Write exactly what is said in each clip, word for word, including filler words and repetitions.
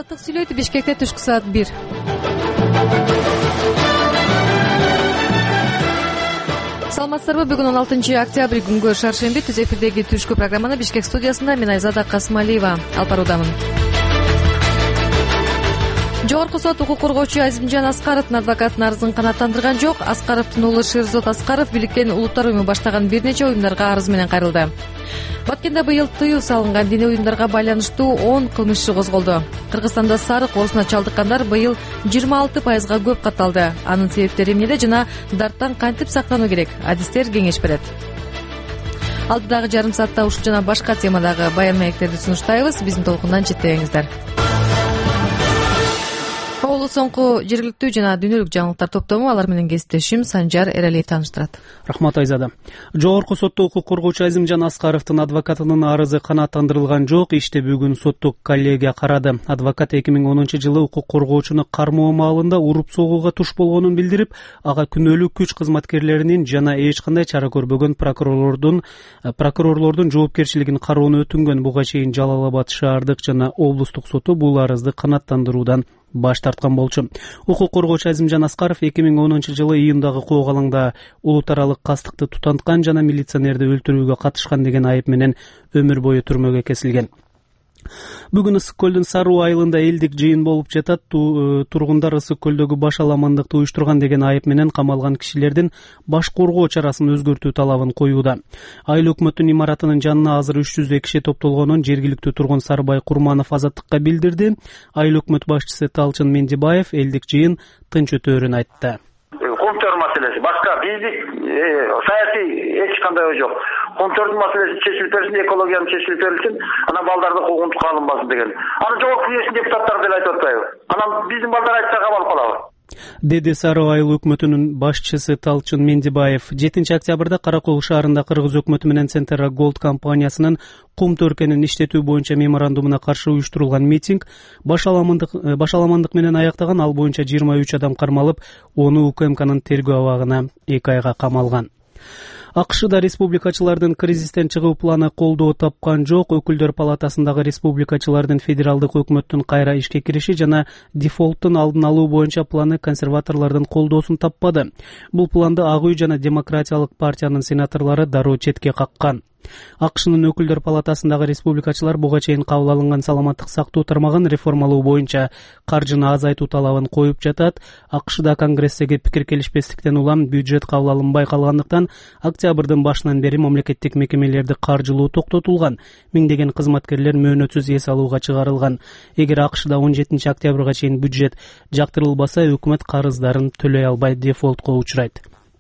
Азаттык сүйлөйт. Бишкекте түшкү саат бир. Саламатсыздарбы? Бүгүн он алтынчы октябрь күнгө шаршемби. Түз эфирдеги түшкү программаны Бишкек студиясында мен Айзада Касымалиева алып баруудамын. Жогорку сот укук коргоочу Азимжан Аскаровдун адвокатынын арызын канааттандырган жок. Аскаровдун уулу Шерзод Аскаров Бийликтен улуттар уюму баштаган бир нече уюмдарга арыз менен кайрылды. Баткенде быйыл тыюу салынган диний уюмдарга байланыштуу он кылмыш иши козголду. Кыргызстанда сарык оорусуна чалдыккандар быйыл жыйырма алты пайызга көп катталды. Анын себептери эмнеде жана дарттан кантип сактануу керек? Адистер кеңеш берет. Алдыдагы жарым саатта ушул жана башка темадагы баян маектерди сунуштайбыз. Биздин толкундан четтебеңиздер. Оолу соңку жергиликтүү жана дүйнөлүк жаңылыктар топтому алар менен кесиптешим Санжар Эралиев тааныштырат. Рахмат Айзада. Жогорку сотто укук коргоочу Азимжан Аскаровдун адвокатынын арызы канааттандырылган жок. Иште бүгүн соттук коллегия карады. Адвокат эки миң онунчу жылы укук коргоочуну кармоо маалында уруп согууга туш болгонун билдирип, ага күнөөлүү күч кызматкерлеринин жана эч кандай чара көрбөгөн прокурорлордун прокурорлордун жоопкерчилигин кароону өтүнгөн. Буга чейин Жалал Абад шаардык жана облустук соту бул арызды канааттандыруудан баш тарткан болчу. Укук коргоочу Азимжан Аскаров эки миң онунчу жылы июндагы кок алаңда улут аралык кастыкты тутанткан жана милиционерди өлтүрүүгө катышкан деген айып менен өмүр бою түрмөгө кесилген. Бүгүн Ысык көлдүн Саруу айылында элдик жыйын болуп жатат. Тургундар Ысык көлдөгү баш аламандыкты уюштурган деген айып менен камалган кишилердин баш коргоо чарасын өзгөртүү талабын коюуда. Айыл өкмөттүн имаратынын жанына азыр үч жүздөй киши топтолгонун жергиликтүү тургун Сарбай Курманов Азаттыкка билдирди. Айыл өкмөт башчысы Талчын Мендибаев элдик жыйын тынч өтөөрүн айтты. Контор маселеси башка биздик саясий эч кандай ой жок. Контордун маселеси чечилип берсин, экологиянын чечилип берилсин, анан балдарды куугунтукка алынбасын деген. Аны жогорку кеңештин депутаттары деле айтып атпайбы? Анан биздин балдар айтса кабыл калабы? Деди Саруу айыл өкмөтүнүн башчысы Талчын Мендибаев. жетинчи октябрда Каракол шаарында Кыргыз өкмөтү менен Центра Голд компаниясынын кум төркенин иштетүү боюнча меморандумуна каршы уюштурулган митинг баш аламандык баш аламандык менен аяктаган. Ал боюнча жыйырма үч адам кармалып, onu УКМКнын тергөө абагына эки айга камалган. АКШда республикачылардын кризистен чыгуу планы колдоо тапкан жок. Өкүлдөр палатасындагы республикачылардын федералдык өкмөттүн кайра ишке кириши жана дефолттун алдын алуу боюнча планы консерваторлордун колдоосун таппады. Бул планды Ак үй жана Демократиялык партиянын сенаторлору дароо четке каккан. АКШнын өкүлдөр палатасындагы республикачылар буга чейин кабыл алынган саламаттык сактоо тармагын реформалоо боюнча каржыны азайтуу талабын коюп жатат. АКШда Конгресстеги пикир келишпестиктен улам бюджет кабыл алынбай калгандыктан октябрдын башынан бери мамлекеттик мекемелерди каржылоо токтотулган. Миңдеген кызматкерлер мөөнөтсүз эс алууга чыгарылган. Эгер АКШда он жетинчи октябрга чейин бюджет жактырылбаса, өкмөт карыздарын төлөй албай дефолтко учурайт.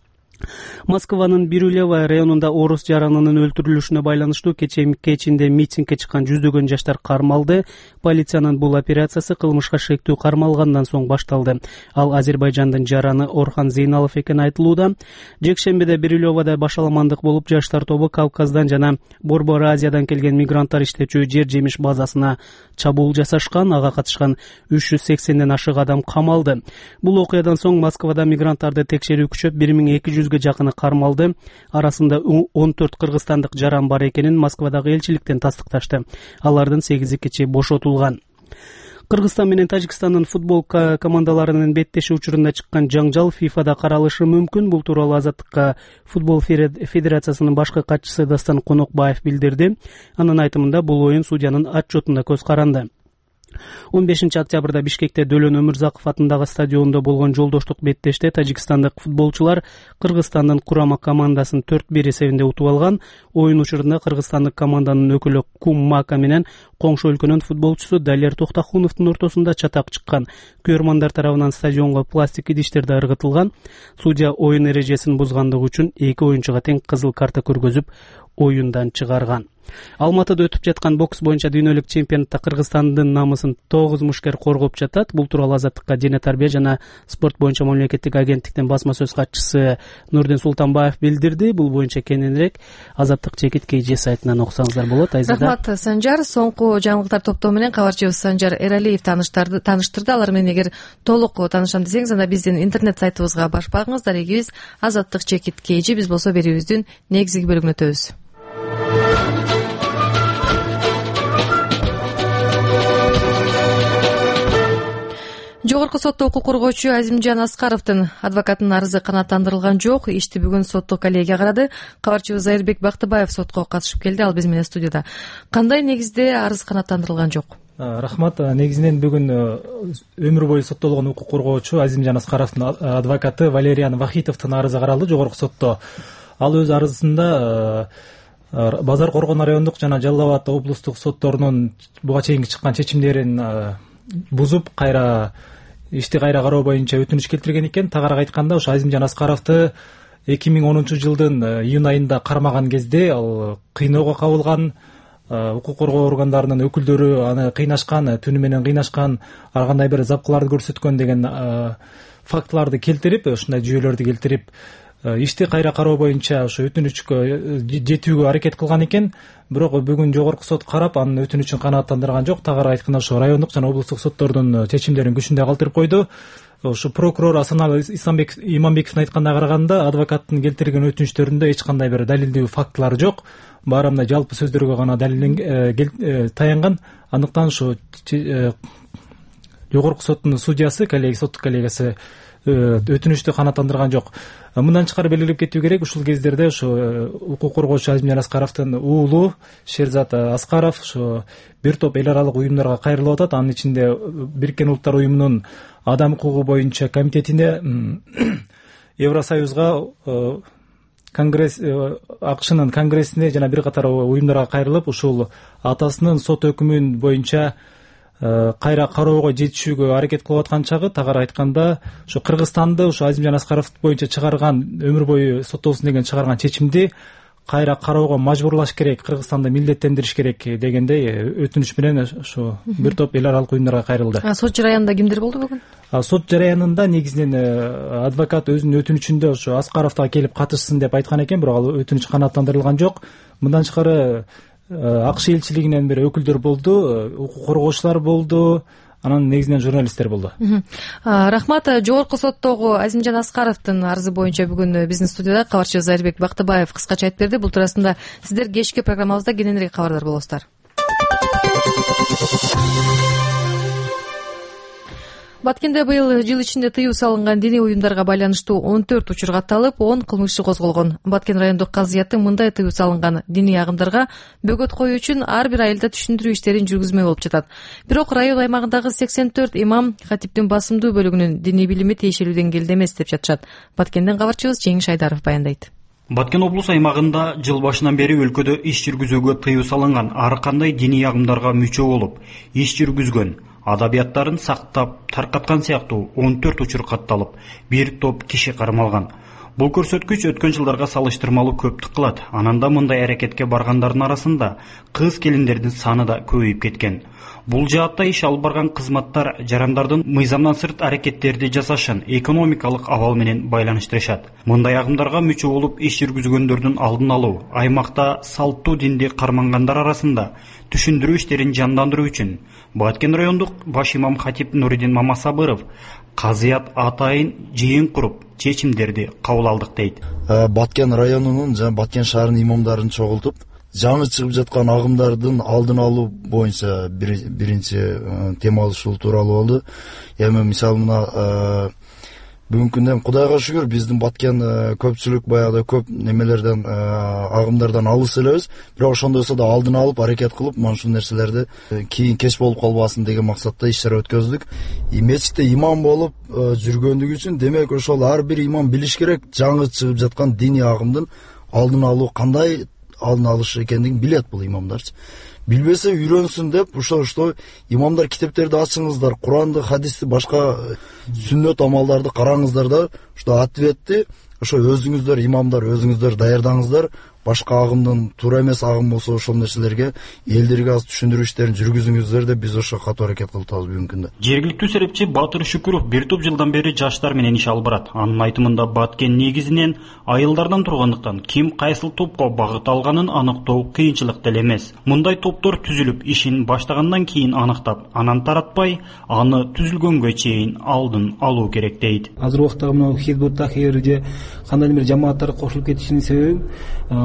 Москванын Бирюлево районунда орус жаранынын өлтүрүлүшүнө байланыштуу кечинде митингге чыккан жүздөгөн жаштар кармалды. Полициянын бул операциясы кылмышка шектүү кармалгандан соң башталды. Ал Азербайжандын жараны Орхан Зейналов экени айтылууда. Жекшембиде Бирюлевода баш аламандык болуп, жаштар тобу Кавказдан жана Борбор Азиядан келген мигранттар иштечү жер жемиш базасына чабуул жасашкан. Ага катышкан үч жүз сексенден ашык адам камалды. Бул окуядан соң Москвада мигранттарды текшерүү күчөп бир миң эки жүзгө жакыны кармалды. Арасында он төрт кыргызстандык жаран бар экенин Москвадагы элчиликтен тастыкташты. Алардын сегизи киши бошотулган. Кыргызстан менен Тажикстандын футбол командаларынын беттеши учурунда чыккан жаңжал ФИФАда каралышы мүмкүн. Бул тууралуу Азаттыкка футбол федерациясынын башкы катчысы Дастан Конокбаев билдирди. Анын айтымында бул оюн судьянын отчетуна көз каранды. он бешинчи октябрда Бишкекте Дөлөн Өмүрзаков атындагы стадиондо болгон жолдоштук беттеште тажикстандык футболчулар Кыргызстандын курама командасын төрт бир эсебинде утуп алган. Оюн учурунда кыргызстандык команданын өкүлү Кум Мака менен коңшу өлкөнүн футболчусу Далер Токтахуновдун ортосунда чатак чыккан. Көрмандар тарабынан стадионго пластик идиштерде ыргытылган. Судья оюн эрежесин бузгандыгы үчүн эки оюнчуга тең кызыл карта көргөзүп, оюндан чыгарган. Алматыда өтүп жаткан бокс боюнча дүйнөлүк чемпионатта Кыргызстандын намысын тогуз мушкер коргоп жатат. Бул тууралуу Азаттыкка дене тарбия жана спорт боюнча мамлекеттик агенттиктин басма сөз катчысы Нурдин Султанбаев билдирди. Бул боюнча кененирээк Азаттык чекит кей же сайтынан окусаңыздар болот. Айзада. Рахмат Санжар. Соңку жаңылыктар топтому менен кабарчыбыз Санжар Эралиев тааныштырды. Тааныштырды. Алар менен эгер толук таанышам десеңиз, анда биздин интернет сайтыбызга барып багыңыз. Дарегибиз Азаттык чекит кей же. Биз болсо берүүбүздүн негизги бөлүгүнө өтөбүз. Жогорку сотто укук коргоочу Азимжан Аскаровдун адвокатынын арызы канааттандырылган жок. Ишти бүгүн соттук коллегия карады. Кабарчыбыз Айырбек Бактыбаев сотко катышып келди. Ал биз менен студияда. Кандай негизде арыз канааттандырылган жок? Рахмат. Негизинен бүгүн өмүр бою соттолгон укук коргоочу Азимжан Аскаровдун адвокаты Валериан Вахитовдун арызы каралды жогорку сотто. Ал өз арызында Базар Коргон райондук жана Жалал Абад облустук сотторунун буга чейинки чыккан чечимдерин бузуп, кайра ишти кайра кароо боюнча өтүнүч келтирген экен. Тагыраак айтканда, ошо Азимжан Аскаровду эки миң онунчу жылдын июнь айында кармаган кезде ал кыйноого кабылган, укук коргоо органдарынын өкүлдөрү аны кыйнашкан, түнү менен кыйнашкан, ар кандай бир запкыларды көрсөткөн деген фактыларды келтирип, ушундай жүйөлөрдү келтирип, ишти кайра кароо боюнча ошо өтүнүчкө жетүүгө аракет кылган экен. Бирок бүгүн жогорку сот карап, анын өтүнүчүн канааттандырган жок. Тагыраак айтканда, ошо райондук жана облустук соттордун чечимдерин күчүндө калтырып койду. Ошо прокурор Асаналы Иманбековдун айтканына караганда, адвокаттын келтирген өтүнүчтөрүндө эч кандай бир далилдүү фактылар жок. Баары мындай жалпы сөздөргө гана далилден таянган. Андыктан ошо жогорку соттун судьясы, коллегия, соттук коллегиясы өтүнүчтү канааттандырган жок. Мындан тышкары белгилеп кетүү керек, ушул кездерде ошо укук коргоочу Азимжан Аскаровдун уулу Шерзат Аскаров ошо бир топ эл аралык уюмдарга кайрылып атат. Анын ичинде Бириккен Улуттар уюмунун адам укугу боюнча комитетине, Евросоюзга, Конгресс, АКШнын конгрессине жана бир катар уюмдарга кайрылып, ушул атасынын сот өкүмүн боюнча кайра кароого жетишүүгө аракет кылып аткан чагы. Тагыраак айтканда, ошо Кыргызстанды ошо Азимжан Аскаров боюнча чыгарган, өмүр бою соттолсун деген чыгарган чечимди кайра кароого мажбурлаш керек, Кыргызстанды милдеттендириш керек дегендей өтүнүч менен ошо бир топ эл аралык уюмдарга кайрылды. Сот жараянында кимдер болду бүгүн? Сот жараянында негизинен адвокат өзүнүн өтүнүчүндө ошо Аскаровдо келип катышсын деп айткан экен, бирок ал өтүнүч канааттандырылган жок. Мындан тышкары АКШ элчилигинен бир өкүлдөр болду, укук коргоочулар болду, анан негизинен журналисттер болду. Рахмат. Жогорку соттогу Азимжан Аскаровдун арызы боюнча бүгүн биздин студияда кабарчыбыз Айырбек Бактыбаев кыскача айтып берди. Бул туурасында сиздер кечки программабызда кененирээк кабардар болосуздар. Баткенде быйыл жыл ичинде тыюу салынган диний уюмдарга байланыштуу он төрт учур катталып, он кылмыш иши козголгон. Баткен райондук казыяттын мындай тыюу салынган диний агымдарга бөгөт коюу үчүн ар бир айылда түшүндүрүү иштерин жүргүзмөй болуп жатат. Бирок район аймагындагы сексен төрт имам хатиптин басымдуу бөлүгүнүн диний билими тиешелүү деңгээлде эмес деп жатышат. Баткенден кабарчыбыз Жеңиш Айдаров баяндайт. Баткен облус аймагында жыл башынан бери өлкөдө иш жүргүзүүгө тыюу салынган ар кандай диний агымдарга мүчө болуп, иш жүргүзгөн, адабияттарын сактап таркаткан сыяктуу он төрт учур катталып, бир топ киши кармалган. Бул көрсөткүч өткөн жылдарга салыштырмалуу көптүк кылат. Ананда мындай аракетке баргандардын арасында кыз келиндердин саны да көбөйүп кеткен. Бул жаатта иш алып барган кызматтар жарандардын мыйзамдан сырт аракеттерди жасашын экономикалык абал менен байланыштырышат. Мындай агымдарга мүчө болуп иш жүргүзгөндөрдүн алдын алуу, аймакта салттуу динди кармангандар арасында түшүндүрүү иштерин жандандыруу үчүн Баткен райондук баш имам Хатип Нуридин Мамасабыров казыят атайын жыйын куруп чечимдерди кабыл алдык дейт. Баткен районунун жана Баткен шаарынын имамдарын чогултуп, жаңы чыгып жаткан агымдардын алдын алуу боюнча биринчи тема ушул тууралуу болду. Эми мисалы мына бүгүнкү күндө Кудайга шүгүр биздин Баткен көпчүлүк баягы көп немелерден агымдардан алыс элебиз. Бирок ошондойсо да алдын алып аракет кылып, mana ушул нерселерди кийин кеч болуп калбасын деген максатта иш-чара өткөздүк. Мечитте имам болуп жүргөндүгү үчүн демек ошол ар бир имам билиш керек, жаңы чыгып жаткан диний агымдын алдын алуу кандай алдын алыш экендигин билет бул имамдарчы. Билбесе үйрөнсүн деп ошо что имамдар китептерди ачыңыздар, Куранды, хадисти, башка сүннөт амалдарды караңыздар да, что ответти ошо өзүңүздөр имамдар өзүңүздөр даярдаңыздар. Башка агымдын туура эмес агым болсо ошол нерселерге элдерге аз түшүндүрүү иштерин жүргүзүңүздөр деп биз ошо катуу аракет кылып атабыз бүгүнкү күндө. Жергиликтүү серепчи Батыр Шүкүров бир топ жылдан бери жаштар менен иш алып барат. Анын айтымында Баткен негизинен айылдардан тургандыктан ким кайсыл топко багыт алганын аныктоо кыйынчылык деле эмес. Мындай топтор түзүлүп, ишин баштагандан кийин аныктап, анан таратпай, аны түзүлгөнгө чейин алдын алуу керек дейт. Азыр убакта мына Хизбут Тахир же кандай бир жамааттар кошулуп кетишинин себеби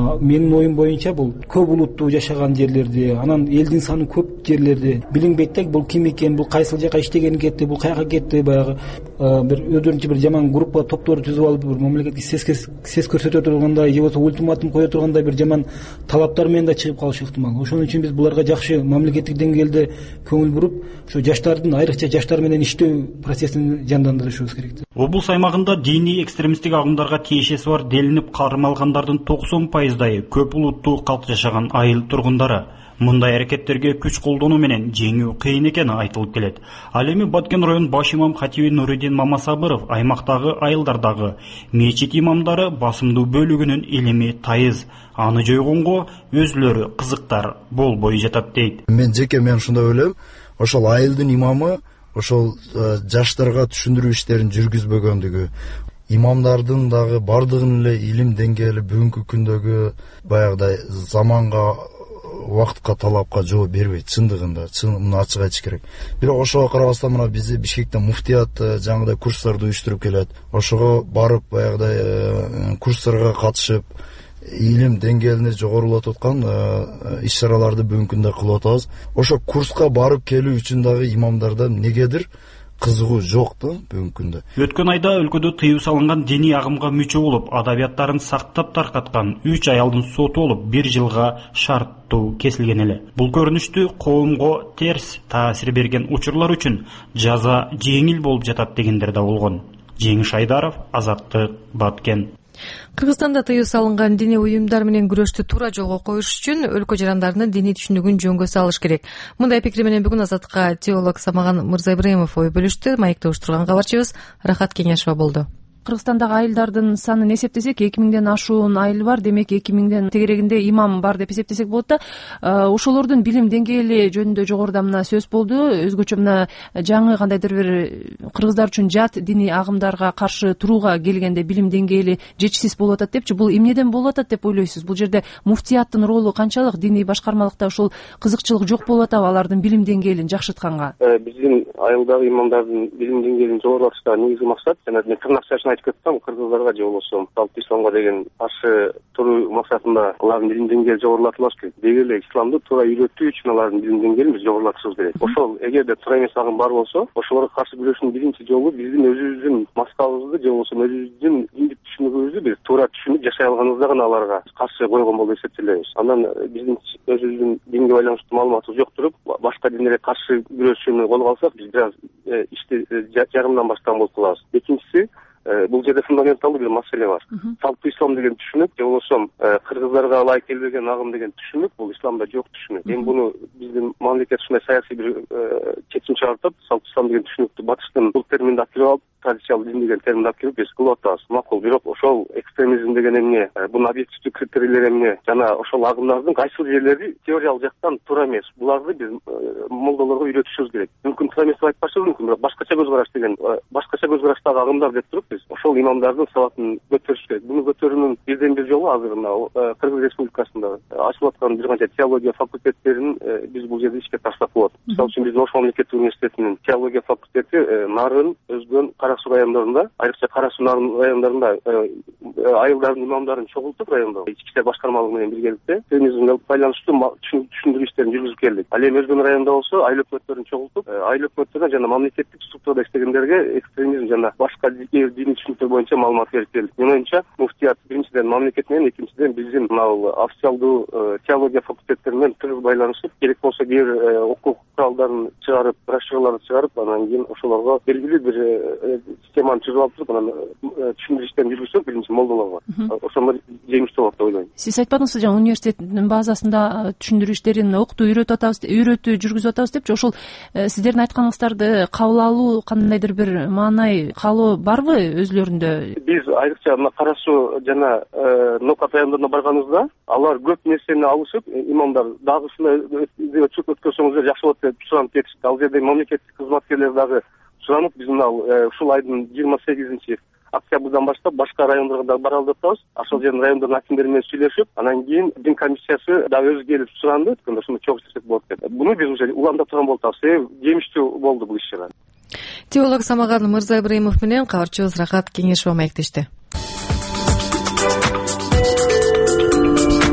менин оюм боюнча бул көп улуттуу жашаган жерлерде, анан элдин саны көп жерлерде билинбейт да бул ким экен, бул кайсыл жака иштегени кетти, бул каяка кетти, баягы бир өздөрүнчө бир жаман группа топтор түзүп алып бир мамлекетке сес көрсөтө тургандай же болбосо ультиматум кое тургандай бир жаман талаптар менен да чыгып калышы ыктымал. Ошон үчүн биз буларга жакшы мамлекеттик деңгээлде көңүл буруп, ошо жаштардын, айрыкча жаштар менен иштөө процессин жандандырышыбыз керек. Облус аймагында диний экстремисттик агымдарга тиешеси бар делинип кармалгандардын токсон пайыздайы көп улуттуу калк жашаган айыл тургундары. Мындай аракеттерге күч колдонуу менен жеңүү кыйын экени айтылып келет. Ал эми Баткен район баш имам Хатиби Нуриддин Мамасабыров аймактагы айылдардагы мечит имамдары басымдуу бөлүгүнүн илими тайыз, аны жойгонго өзүлөрү кызыктар болбой жатат дейт. Мен жеке мен ушундай ойлойм, ошол айылдын имамы ошол жаштарга түшүндүрүү иштерин жүргүзбөгөндүгү, имамдардын дагы бардыгынын эле илим деңгээли бүгүнкү күндөгү баягыдай заманга, убакытка, талапка жооп бербейт. Чындыгында, муну ачык айтыш керек. Бирок ошого карабастан мына бизде Бишкекте муфтият жаңыдай курстарды уюштуруп келет. Ошого барып баягыдай курстарга катышып, илим деңгээлин жогорулатып аткан иш-чараларды бүгүнкү күндө кылып атабыз. Ошо курска барып келүү үчүн дагы имамдарда негедир кызыгуу жок да бүгүнкү күндө. Өткөн айда өлкөдө тыюу салынган диний агымга мүчө болуп, адабияттарын сактап таркаткан үч аялдын соту болуп, бир жылга шарттуу кесилген эле. Бул көрүнүштү коомго терс таасир берген учурлар үчүн жаза жеңил болуп жатат дегендер да болгон. Жеңиш Айдаров, Азаттык, Баткен. Кыргызстанда тыюу салынган диний уюмдар менен күрөштү туура жолго коюш үчүн өлкө жарандарынын диний түшүнүгүн жөнгө салыш керек. Мындай пикири менен бүгүн Азаттыкка теолог Самаган Мырзайбраимов ой бөлүштү. Маекте уштурган кабарчыбыз Рахат Кеңешова болду. Кыргызстандагы айылдардын санын эсептесек эки миңден ашуун айыл бар. Демек эки миңден тегерегинде имам бар деп эсептесек болот да. Ошолордун билим деңгээли жөнүндө жогоруда мына сөз болду. Өзгөчө мына жаңы кандайдыр бир кыргыздар үчүн жат диний агымдарга каршы турууга келгенде билим деңгээли жетишсиз болуп атат депчи. Бул эмнеден болуп атат деп ойлойсуз? Бул жерде муфтияттын ролу канчалык? Диний башкармалыкта ошол кызыкчылык жок болуп атабы алардын билим деңгээлин жакшыртканга? Биздин айылдагы имамдардын билим деңгээлин жогорулатыштагы негизги максат, жана мен тырнакчасын айтып кеттим, кыргыздарга же болбосо салт исламга деген каршы туруу максатында алардын билим деңгээли жогорулатылыш керек. Деги эле исламды туура үйрөтүү үчүн алардын билим деңгээлин биз жогорулатышыбыз керек. Ошол эгерде туура эмес агым бар болсо, ошолорго каршы күрөшүүнүн биринчи жолу биздин өзүбүздүн маскабыбызды же болбосо өзүбүздүн диндик түшүнүгүбүздү бир туура түшүнүп жашай алганыбызда гана аларга каршы койгон болуп эсептелебиз. Андан биздин өзүбүздүн динге байланыштуу маалыматыбыз жок туруп, башка диндерге каршы күрөшүүнү колго алсак, биз бир аз ишти жарымдан баштаган болуп калабыз. Экинчиси, бул жерде фундаменталдуу бир маселе бар. Салттуу ислам деген түшүнүк же болбосо кыргыздарга ылайык келбеген агым деген түшүнүк бул исламда жок түшүнүк. Эми буну биздин мамлекет ушундай саясий бир чечим чыгартып, салттуу ислам деген түшүнүктү батыштын бул терминди алып кирип алып, традициялык дин деген терминди алып кирип биз кылып атабыз. Макул, бирок ошол экстремизм деген эмне, бунун объективдүү критерийлери эмне, жана ошол агымдардын кайсыл жерлери теориялык жактан туура эмес, буларды биз молдолорго үйрөтүшүбүз керек. Мүмкүн туура эмес деп айтпашыбыз мүмкүн, бирок башкача көз караш деген, башкача көз караштагы агымдар деп туруп биз ошол имамдардын сабатын көтөрүш керек. Буну көтөрүүнүн бирден бир жолу азыр мына Кыргыз Республикасында ачылып аткан бир канча теология факультеттерин биз бул жерде ишке таштап болот. Мисалы үчүн биздин Ош мамлекеттик университетинин теология факультети Нарын, Өзгөн, Кара Суу райондорунда, айрыкча Кара Суу райондорунда айылдардын имамдарын чогултуп райондо ички иштер башкармалыгы менен биргеликте экстремизмге байланыштуу түшүндүрүү иштерин жүргүзүп келдик. Ал эми Өзгөн районунда болсо айыл өкмөттөрүн чогултуп, айыл өкмөттөрүнө жана мамлекеттик структурада иштегендерге экстремизм жана башка диний түшүнүктөр боюнча маалымат берип келдик. Менин оюмча муфтият биринчиден мамлекет менен, экинчиден биздин мына официалдуу теология факультеттери менен тыгыз байланышып, керек болсо кээ бир окуу куралдарын чыгарып, брошюраларды чыгарып, анан кийин ошолорго белгилүү бир системаны түзүп алып туруп, анан түшүндүрүү иштерин жүргүзсөк, биринчи молдолорго ошондор жемиштүү болот деп ойлойм. Сиз айтпадыңызбы жаңы университеттин базасында түшүндүрүү иштерин окутуу, үйрөтүп атабыз, үйрөтүү жүргүзүп атабыз депчи. Ошол сиздердин айтканыңыздарды кабыл алуу, кандайдыр бир маанай каалоо барбы өзүлөрүндө? Биз айрыкча мына Кара Суу жана Нокат райондоруна барганыбызда алар көп нерсени алышып, имамдар дагы ушундай өткөрсөңүздөр жакшы болот деп суранып кетишти. Ал жерде мамлекеттик кызматкерлер дагы суранып, биз мына ушул айдын жыйырма сегизинчи октябрдан баштап башка райондорго дагы баралы деп атабыз. Ошол жердин райондордун акимдери менен сүйлөшүп, анан кийин дин комиссиясы дагы өзү келип суранды, өткөндө ушуну чогуу иштесек болот деп. Буну биз уже улантып турган болуп атабыз. Себеби жемиштүү болду бул иш-чара. Теолог Самаган Мырзайбраимов менен кабарчыбыз Рахат Кеңешова маектешти.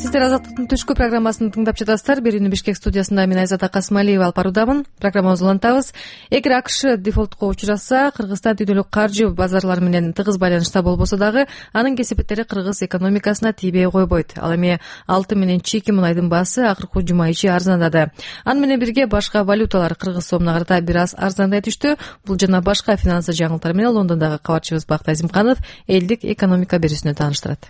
сиздер Азаттыктын түшкү программасын тыңдап жатасыздар. Берүүнү Бишкек студиясында мен Айзада Касымалиева алып баруудамын. Программабызды улантабыз. Эгер АКШ дефолтко учураса, Кыргызстан дүйнөлүк каржы базарлары менен тыгыз байланышта болбосо дагы, анын кесепеттери кыргыз экономикасына тийбей койбойт. Ал эми алтын менен чийки мунайдын баасы акыркы жума ичи арзандады. Аны менен бирге башка валюталар кыргыз сомуна карата бир аз арзандай түштү. Бул жана башка финансы жаңылыктар менен Лондондогу кабарчыбыз Бакыт Азимканов элдик экономика берүүсүнө тааныштырат.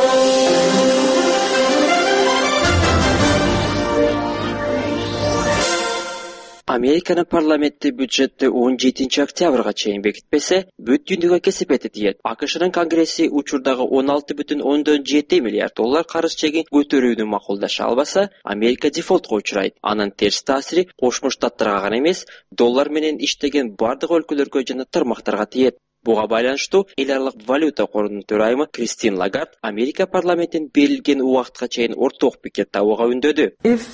Американын парламенти бюджетти он жетинчи октябрга чейин бекитпесе, бүт дүйнөгө кесепети тиет. АКШнын конгресси учурдагы он алты бүтүн ондон жети миллиард доллар карыз чегин көтөрүүнү макулдаша албаса, Америка дефолтко учурайт. Анын терс таасири Кошмо Штаттарга гана эмес, доллар менен иштеген бардык өлкөлөргө жана тармактарга тиет. Буга байланыштуу эл аралык валюта корунун төрайымы Кристин Лагард Америка парламентин берилген убакытка чейин орток пикир табууга үндөдү.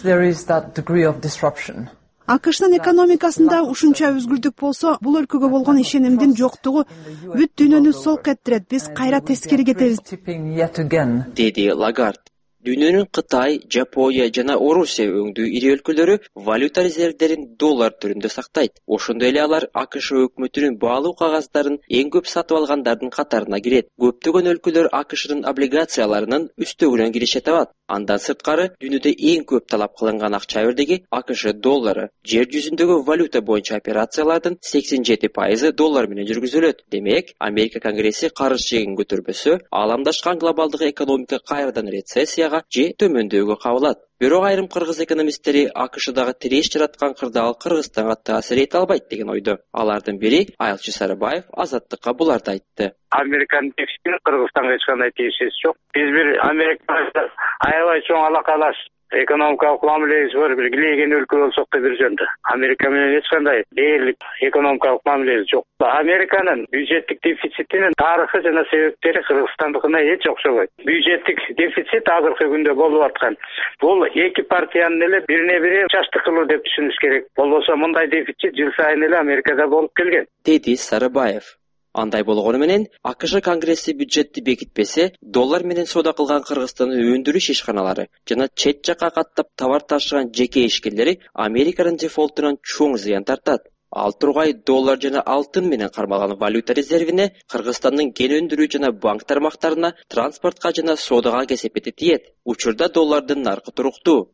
АКШнын экономикасында ушунча өзгүлдүк болсо, бул өлкөгө болгон ишенимдин жоктугу бүт дүйнөнү солк эттирет. Биз кайра тескери кетебиз, деди Лагард. Дүйнөнүн Кытай, Жапония жана Орусия өңдүү ири өлкөлөрү валюта резервдерин доллар түрүндө сактайт. Ошондой эле алар АКШ өкмөтүнүн баалуу кагаздарын эң көп сатып алгандардын катарына кирет. Көптөгөн өлкөлөр АКШнын облигацияларынын үстөгүнөн киреше табат. Андан сырткары, дүйнөдө эң көп талап кылынган акча абирдиги АКШ доллары. Жер жүзүндөгү валюта боюнча операциялардын сексен жети пайызы доллар менен жүргүзүлөт. Демек, Америка конгресси карыз чегин көтөрбөсө, ааламдашкан глобалдык экономика кайрадан рецессияга же төмөндөөгө кабылат. Бирок айрым кыргыз экономисттери АКШдагы тиреш жараткан кырдаал Кыргызстанга таасир эте албайт деген ойдо. Алардын бири Айылчы Сарыбаев Азаттыкка буларды айтты. Американын дефицити Кыргызстанга эч кандай тиешеси жок. Биз бир Америкага аябай чоң алакалаш экономикалык мамилебиз бар, бир килейген өлкө болсок да бир жөнүндө. Америка менен эч кандай дээрлик экономикалык мамилебиз жок. Американын бюджеттик дефицитинин тарыхы жана себептери Кыргызстандыкына эч окшобойт. Бюджеттик дефицит азыркы күндө болуп аткан. Бул эки партиянын эле бирине бири чаштыкылуу деп түшүнүш керек. Болбосо мындай дефицит жыл сайын эле Америкада болуп келген, деди Сарыбаев. Андай болгону менен АКШ конгресси бюджетти бекитпесе, доллар менен соода кылган Кыргызстандын өндүрүш ишканалары жана чет жакка каттап товар ташыган жеке ишкерлери Американын дефолтунан чоң зыян тартат. Ал тургай доллар жана алтын менен кармалган валюта резервине, Кыргызстандын кен өндүрүү жана банк тармактарына, транспортко жана соодага кесепети тиет. Учурда доллардын наркы туруктуу.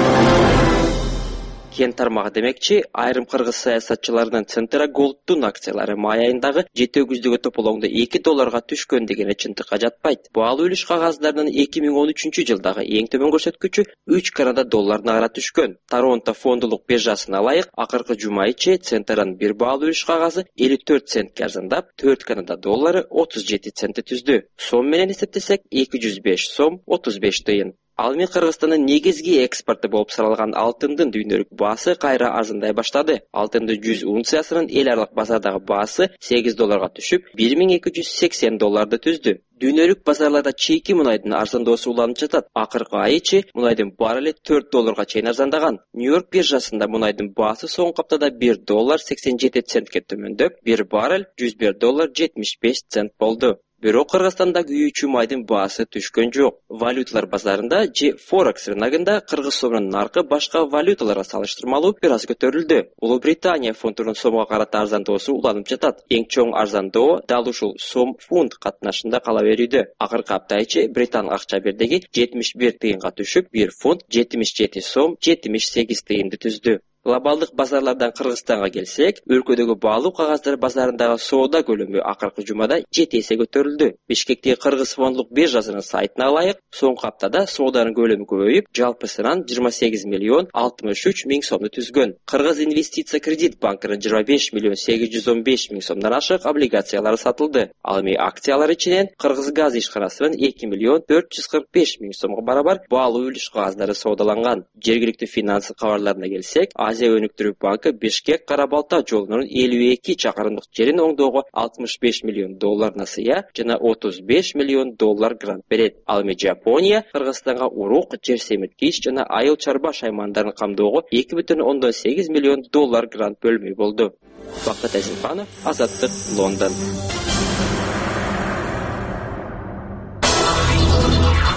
Кен тармагы демекчи, айрым кыргыз саясатчыларынын Центра Голдтун акциялары май айындагы жети өгүздөгү тополоңдо эки долларга түшкөн дегени чындыкка жатпайт. Баалуу үлүш кагаздарынын эки миң он үчүнчү жылдагы эң төмөн көрсөткүчү үч Канада долларына кара түшкөн. Торонто фондулук биржасына ылайык, акыркы жума ичи Центрнын бир баалуу үлүш кагазы элүү төрт центке арзандап, төрт Канада доллары отуз жети центти түздү. Сом менен эсептесек, эки жүз беш сом отуз беш тыйын. Ал эми Кыргызстандын негизги экспорту болуп саналган алтындын дүйнөлүк баасы кайра арзандай баштады. Алтындын жүз унциясынын эл аралык базардагы баасы сегиз долларга түшүп, бир миң эки жүз сексен долларды түздү. Дүйнөлүк базарларда чийки мунайдын арзандоосу уланып жатат. Акыркы ай ичи мунайдын баррели төрт долларга чейин арзандаган. Нью-Йорк биржасында мунайдын баасы соңку аптада бир доллар сексен жети центке төмөндөп, бир баррель жүз бир доллар жетимиш беш цент болду. Бирок Кыргызстанда күйүүчү майдын баасы түшкөн жок. Валюталар базарында же Форекс рыногунда кыргыз сомунун наркы башка валюталарга салыштырмалуу бир аз көтөрүлдү. Улуу Британия фунтунун сомго карата арзандоосу уланып жатат. Эң чоң арзандоо дал ушул сом фунт катнашында кала берүүдө. Акыркы апта ичи британ акча бирдиги жетимиш бир тыйынга түшүп, бир фунт жетимиш жети сом жетимиш сегиз тыйынды түздү. Глобалдык базарлардан Кыргызстанга келсек, өлкөдөгү баалуу кагаздар базарындагы соода көлөмү акыркы жумада жети эсе көтөрүлдү. Бишкектеги Кыргыз фондулук биржасынын сайтына ылайык, соңку аптада сооданын көлөмү көбөйүп, жалпысынан жыйырма сегиз миллион алтымыш үч миң сомду түзгөн. Кыргыз инвестиция кредит банкынын жыйырма беш миллион сегиз жүз он беш миң сомдон ашык облигациялары сатылды. Ал эми акциялар ичинен Кыргыз газ ишканасынын эки миллион төрт жүз кырк беш миң сомго барабар баалуу үлүш кагаздары соодаланган. Жергиликтүү финансы кабарларына келсек, Азия өнүктүрүү банкы Бишкек Кара-Балта жолунун элүү эки чакырымдык жерин оңдоого алтымыш беш миллион доллар насыя жана отуз беш миллион доллар грант берет. Ал эми Жапония Кыргызстанга урук, жер семирткич жана айыл чарба шаймандарын камдоого эки бүтүн ондон сегиз миллион доллар грант бөлмөй болду. Бакыт Азимканов, Азаттык, Лондон.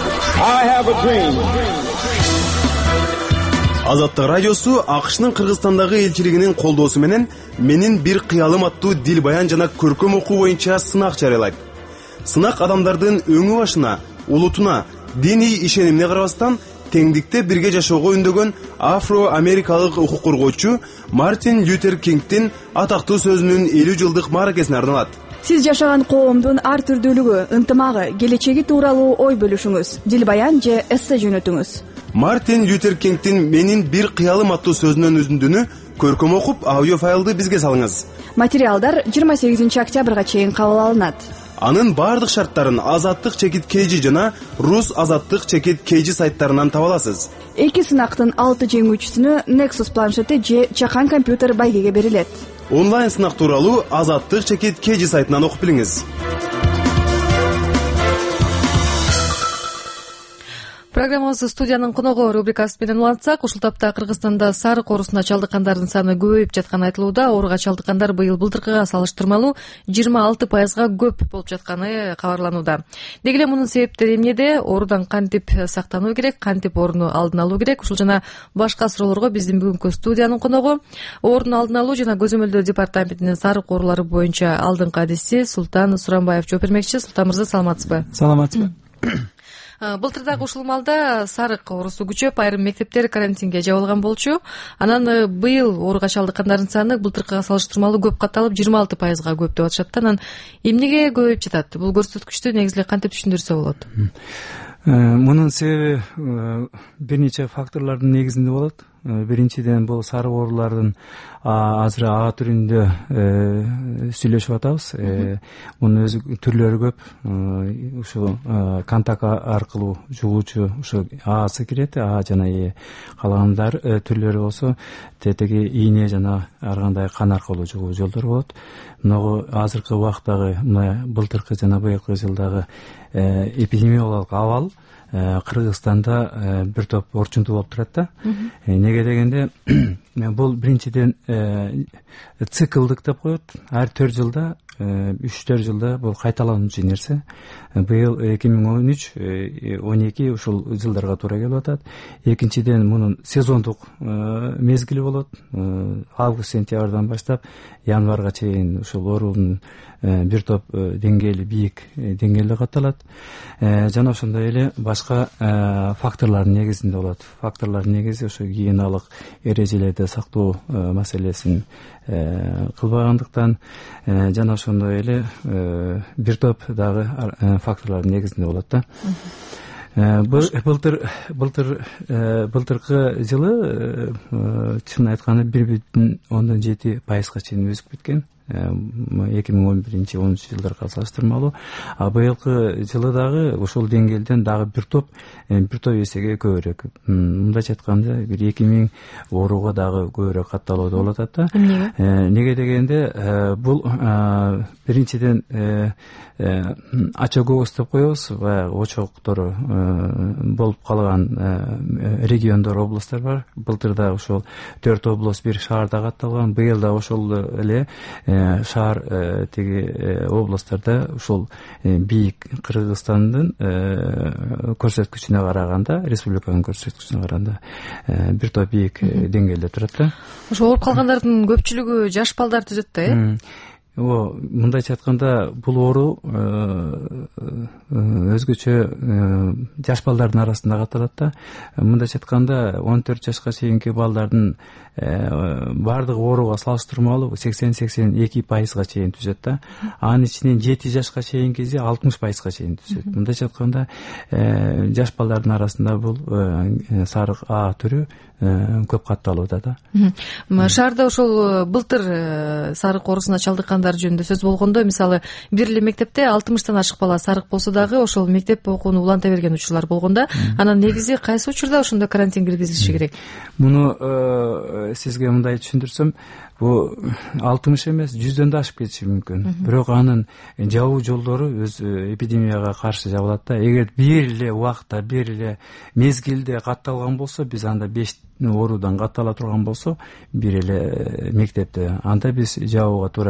Азаттык радиосу АКШнын Кыргызстандагы элчилигинин колдоосу менен менин бир кыялым аттуу дил баян жана көркөм окуу боюнча сынак жарыялайт. Сынак адамдардын өңү башына, улутуна, диний ишенимине карабастан теңдикте бирге жашоого үндөгөн афро-америкалык укук коргоочу Мартин Лютер Кингдин атактуу сөзүнүн элүү жылдык мааракесине арналат. Сиз жашаган коомдун ар түрдүүлүгү, ынтымагы, келечеги тууралуу ой бөлүшүңүз, дил баян же эссе жөнөтүңүз. Мартин Лютер Кингдин менин бир кыялым аттуу сөзүнүн үзүндүнү көркөм окуп, аудио файлды бизге салыңыз. Материалдар жыйырма сегизинчи октябрга чейин кабыл алынат. Анын бардык шарттарын Азаттык чекит kg жана Рус Азаттык чекит kg сайттарынан таба аласыз. Эки сынактын алты жеңүүчүсүнө Nexus планшети же чакан компьютер байгеге берилет. Онлайн сынак тууралуу Азаттык чекит kg сайтынан окуп билиңиз. Программабызды студиянын коногу рубрикасы менен улантсак, ушул тапта Кыргызстанда сарык оорусуна чалдыккандардын саны көбөйүп жатканы айтылууда. Ооруга чалдыккандар быйыл былтыркыга салыштырмалуу жыйырма алты пайызга көп болуп жатканы кабарланууда. Деги эле мунун себептери эмнеде? Оорудан кантип сактануу керек, кантип ооруну алдын алуу керек? Ушул жана башка суроолорго биздин бүгүнкү студиянын коногу ооруну алдын алуу жана көзөмөлдөө департаментинин сарык оорулары боюнча алдыңкы адисчи Султан Суранбаев жооп бермекчи. Султан мырза, саламатсызбы? Саламатсызбы. Былтыр дагы ушул маалда сарык оорусу күчөп, айрым мектептер карантинге жабылган болчу. Анан быйыл ооруга чалдыккандардын саны былтыркыга салыштырмалуу көп катталып, жыйырма алты пайызга көп деп атышат. Анан эмнеге көбөйүп жатат? Бул көрсөткүчтү негизи эле кантип түшүндүрсө болот? Мунун себеби бир нече факторлордун негизинде болот. Биринчиден бул сарык оорулардын азыр ага түрүндө сүйлөшүп атабыз. Мунун өзү түрлөрү көп. Ушул контакт аркылуу жугуучу ушу аасы кирет, А жана Е. Калгандар түрлөрү болсо тетеги ийне жана ар кандай кан аркылуу жугуу жолдору болот. Мына азыркы убактагы, мына былтыркы жана быйылкы жылдагы эпидемиологиялык абал Кыргызстанда бир топ орчунтуу болуп турат да. Неге дегенде, бул биринчиден циклдык деп коет. Ар төрт жылда, үч төрт жылда бул кайталануучу нерсе. Быйыл эки миң он үч он эки ушул жылдарга туура келип атат. Экинчиден мунун сезондук мезгили болот. Август сентябрдан баштап январга чейин ушул оорунун бир топ деңгээли бийик деңгээлде катталат. Жана ошондой эле башка факторлордун негизинде болот. Факторлордун негизи ошо гигиеналык эрежелерди сактоо маселесин кылбагандыктан жана ошондой эле бир топ дагы факторлордун негизинде болот да. Былтыр былтыр былтыркы жылы чын айтканда бир бүтүн ондон жети пайызга чейин өсүп кеткен. эки миң он биринчи он үчүнчү жылдарга салыштырмалуу. А быйылкы жылы дагы ушул деңгээлден дагы бир топ бир топ эсеге көбүрөөк. Мындайча айтканда бир эки миң ооруга дагы көбүрөөк катталууда болуп атат да. Неге дегенде бул биринчиден очаговоз деп коебуз, баягы очоктору болуп калган региондор, областтар бар. Былтыр да ошол төрт область бир шаарда катталган. Быйыл да ошол эле шаар тиги областтарда ушул бийик Кыргызстандын көрсөткүчүнө караганда, республиканын көрсөткүчүнө караганда бир топ бийик деңгээлде турат да. Ошо ооруп калгандардын көпчүлүгү жаш балдар түзөт да, э? О, мындайча айтканда бул оору өзгөчө жаш балдардын арасында катталат да. Мындайча айтканда он төрт жашка чейинки балдардын бардык ооруга салыштырмалуу сексен сексен эки пайызга чейин түзөт да. Анын ичинен жети жашка чейинкиси алтымыш пайызга чейин түзөт. Мындайча айтканда жаш балдардын арасында бул сарык А түрү көп катталууда да. Шаарда ошол былтыр сарык оорусуна чалдыккандар жөнүндө сөз болгондо, мисалы бир эле мектепте алтымыштан ашык бала сарык болсо дагы ошол мектеп окууну уланта берген учурлар болгонда, анан негизи кайсы учурда ошондо карантин киргизилиши керек? Муну сизге мындай түшүндүрсөм, бул алтымыш эмес, жүздөн да ашып кетиши мүмкүн. Бирок анын жабуу жолдору өз эпидемияга каршы жабылат да. Эгер бир эле убакта, бир эле мезгилде катталган болсо, биз анда беш оорудан каттала турган болсо, бир эле мектепте, анда биз жабууга туура келет.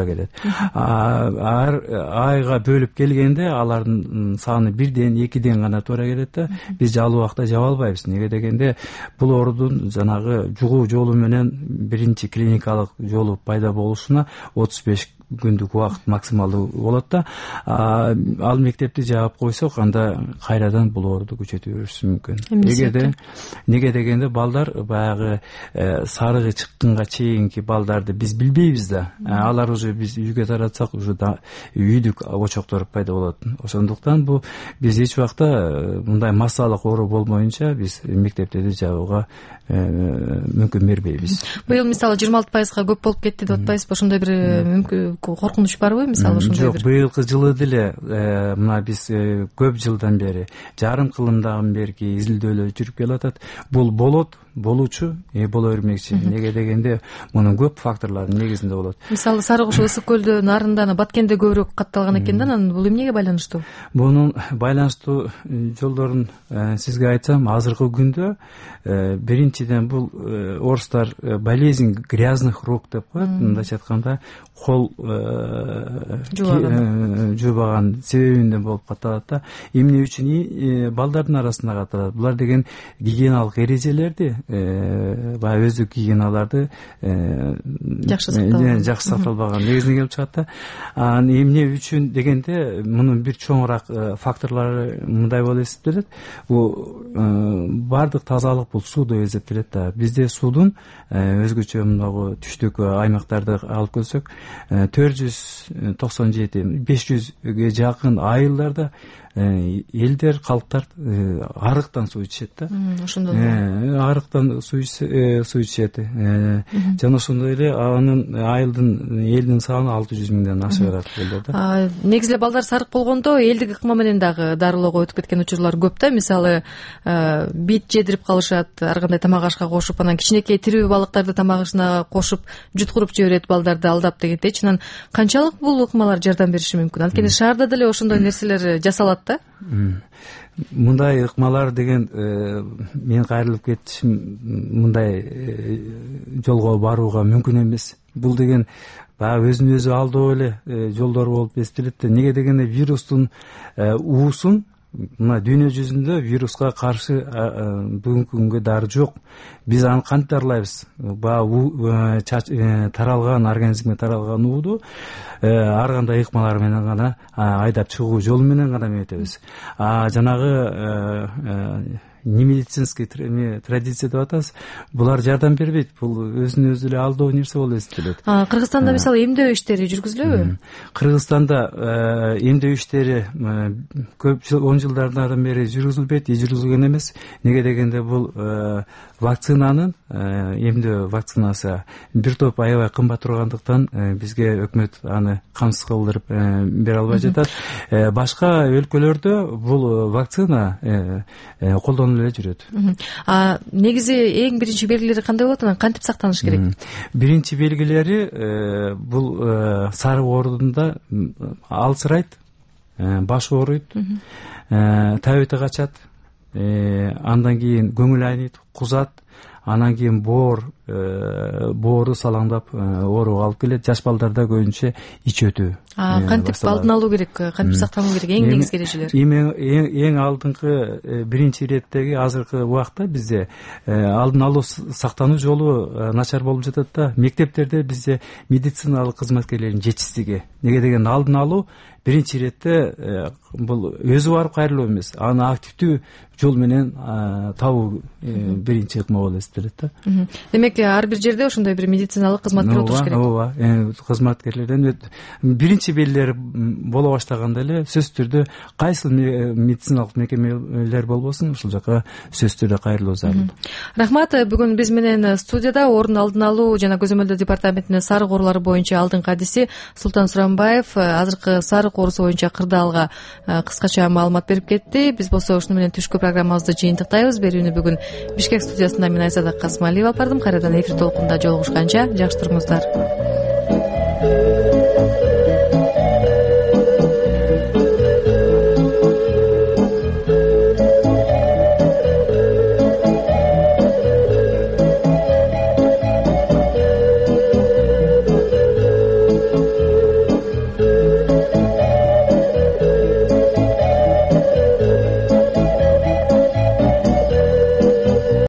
ар айга бөлүп келгенде алардын саны бирден экиден гана туура келет да. Биз жалпы убакта жаба албайбыз. Неге дегенде бул оорудун жанагы жугуу жолу менен биринчи клиникалык жолу пайда болушуна отуз беш күндүк убакыт максималдуу болот да. Ал мектепти жаап койсок, анда кайрадан бул ооруду күчөтө бериши мүмкүн. Эгерде неге дегенде балдар баягы сарыгы чыкканга чейинки балдарды биз билбейбиз да. Алар уже биз үйгө таратсак, уже үйдүк очоктор пайда болот. Ошондуктан бул биз эч убакта мындай массалык оору болмоюнча биз мектептерди жабууга мүмкүн бербейбиз. Быйыл мисалы жыйырма алты пайызга көп болуп кетти деп атпайсызбы? Ошондой бир мүмкүн коркунуч барбы мисалы ошондой бир? Жок, быйылкы жылы деле мына биз көп жылдан бери, жарым кылымдан берки изилдөөлөр жүрүп келатат. Бул болот, болуучу, боло бермекчи. Неге дегенде мунун көп факторлордун негизинде болот. Мисалы Сары Кош ысык көлдө нарында Баткенде көбүрөөк катталган экен да, анан бул эмнеге байланыштуу? Бунун байланыштуу жолдорун сизге айтсам, азыркы күндө биринчиден бул орустар болезнь грязных рук деп коет. Мындайча айтканда, кол жуубаган себебинен болуп катталат да. Эмне үчүн балдардын арасында катталат? Булар деген гигиеналык эрежелерди, баягы өздүк гигиеналарды жакшы сакталбаган, жакшы сакталбаган негизинен келип чыгат да. Анан эмне үчүн дегенде, мунун бир чоңураак факторлору мындай болуп эсептелет. Бул баардык тазалык бул сууда эсептелет да. Бизде судун өзгөчө мындагы түштүк аймактарды алып көрсөк, төрт жүз токсон жети беш жүзгө жакын айылдарда элдер, калктар арыктан суу ичишет да. Ошондон арыктан суу ичишет. Жана ошондой эле анын айылдын элдин саны алты жүз миңден ашыгыраак элдер да. Негизи эле балдар сарык болгондо элдик ыкма менен дагы дарылоого өтүп кеткен учурлар көп да. Мисалы бит жедирип калышат, ар кандай тамак ашка кошуп, анан кичинекей тирүү балыктарды тамак ашына кошуп жуткуруп жиберет балдарды алдап дегендейчи. Анан канчалык бул ыкмалар жардам бериши мүмкүн? Анткени шаарда деле ошондой нерселер жасалат да. Мындай ыкмалар деген мен кайрылып кетишим, мындай жолго барууга мүмкүн эмес. Бул деген баягы өзүн өзү алдоо эле жолдор болуп эстелет да. Неге дегенде вирустун уусун, мына дүйнө жүзүндө вируска каршы бүгүнкү күнгө дары жок. Биз аны кантип дарылайбыз? Баягы таралган, организмге таралган ууду ар кандай ыкмалар менен гана айдап чыгуу жолу менен гана эметебиз. А жанагы не медицинский традиция деп атабыз, булар жардам бербейт. Бул өзүн өзү эле алдоо нерсе болуп эстелет. Кыргызстанда мисалы эмдөө иштери жүргүзүлөбү? Кыргызстанда эмдөө иштери көп жыл, он жылдардан бери жүргүзүлбөйт, жүргүзүлгөн эмес. Неге дегенде бул вакцинанын, эмдөө вакцинасы бир топ аябай кымбат тургандыктан бизге өкмөт аны камсыз кылдырып бере албай жатат. Башка өлкөлөрдө бул вакцина колдонулуп эле жүрөт. А негизи эң биринчи белгилери кандай болот? Анан кантип сактаныш керек? Биринчи белгилери бул сары оорудунда алсырайт, баш ооруйт, табити качат, андан кийин көңүл айныйт, кузат, анан кийин боор боору салаңдап ооруга алып келет. Жаш балдарда көбүнчө ич өтүү. Кантип алдын алуу керек, кантип сактануу керек? Эң негизги эрежелер. Эң алдыңкы биринчи иреттеги азыркы убакта бизде алдын алуу, сактануу жолу начар болуп жатат да. Мектептерде бизде медициналык кызматкерлердин жетишсиздиги. Неге дегенде алдын алуу биринчи иретте бул өзү барып кайрылуу эмес, аны активдүү жол менен табуу биринчи ыкма болуп эсептелет да. Демек, ар бир жерде ошондой бир медициналык кызматкер отуруш керек. Ооба, кызматкерлерден биринчи белгилери боло баштаганда эле сөзсүз түрдө кайсы медициналык мекемелер болбосун, ушул жака сөзсүз түрдө кайрылуу зарыл. Рахмат. Бүгүн биз менен студияда орун алдын алуу жана көзөмөлдөө департаментинин сарык оорулары боюнча алдыңкы адиси Султан Суранбаев азыркы сарык оорусу боюнча кырдаалга кыскача маалымат берип кетти. Биз болсо ушуну менен түшкү программабызды жыйынтыктайбыз. Берүүнү бүгүн Бишкек студиясында мен Айзада Касмалиева алып бардым. Кайрадан эфир толкунда жолугушканча жакшы туруңуздар.